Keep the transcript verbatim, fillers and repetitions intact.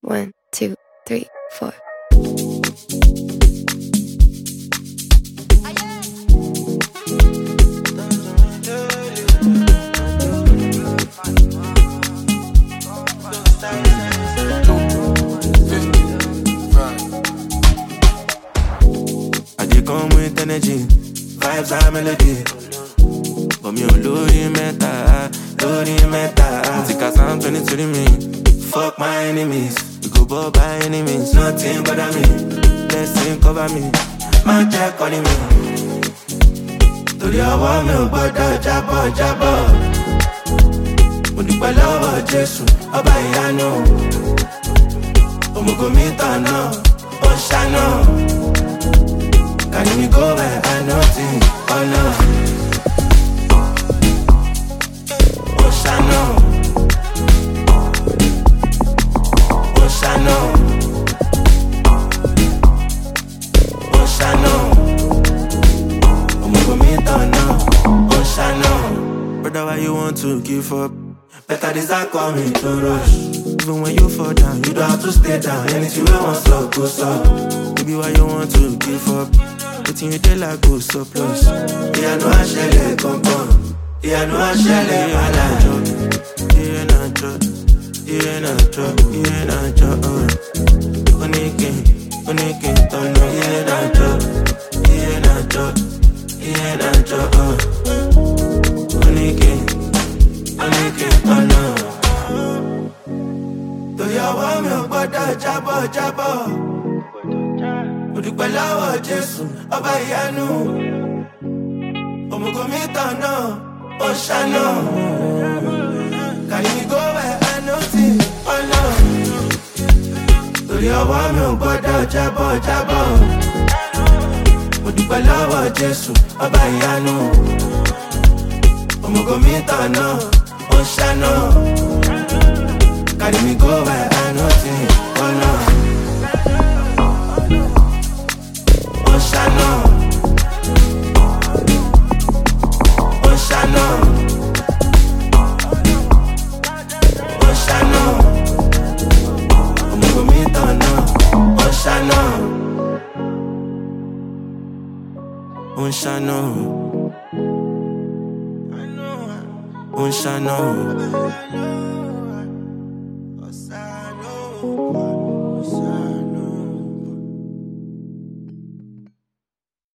One, two, three, four. I dey come with energy, vibes and melody. But me on lórí mẹ́ta, lórí mẹ́ta. Take a sound twenty twenty me. Fuck my enemies, we go ball by enemies. Nothing bother me, blessing cover me. Man check calling me. Torí ọwọ́ mi ò gbọ́dọ̀ jábọ́ jábọ́. Mo dúpẹ́ lọ́wọ́ Jésù, ọba ìyanu. Òmùgọ̀ mi tọ̀nà, ó ṣáná. Carry me go where I know thing, oh no. Oshano, Oshano, Oshano. Omogo mi tọ̀nà, Oshano. Brother, why you want to give up? Better days are coming to rush. Even when you fall down, you don't have to stay down. Anything you want, so go stop. Maybe why you want to give up? Waiting you dey like go surplus. Yeah, no I share compound. Yeah, no I share alajo. Yeah, na jo. Yeah, na jo. Yeah, na jo. Onikin, onikin tono. Yeah, na jo. Yeah, na jo. Yeah, na jo. Onikin, onikin tono. To your one, me gbọ́dọ̀ jábọ́ jábọ́. Mo dúpẹ́ lọ́wọ́ Jésù, ọba ìyanu. Òmùgọ̀ mi tọ̀nà, ó ṣáná. Carry me go where I know thing, oh no. Torí ọwọ́ mi ò gbọ́dọ̀ jábọ́ jábọ́. Mo dúpẹ́ lọ́wọ́ Jésù, ọba ìyanu. Òmùgọ̀ mi tọ̀nà, ó ṣáná. Carry me go where I know thing, oh no. Oshano, Oshano, Oshano. Omogo mi tọ̀nà, Oshano, Oshano, Oshano.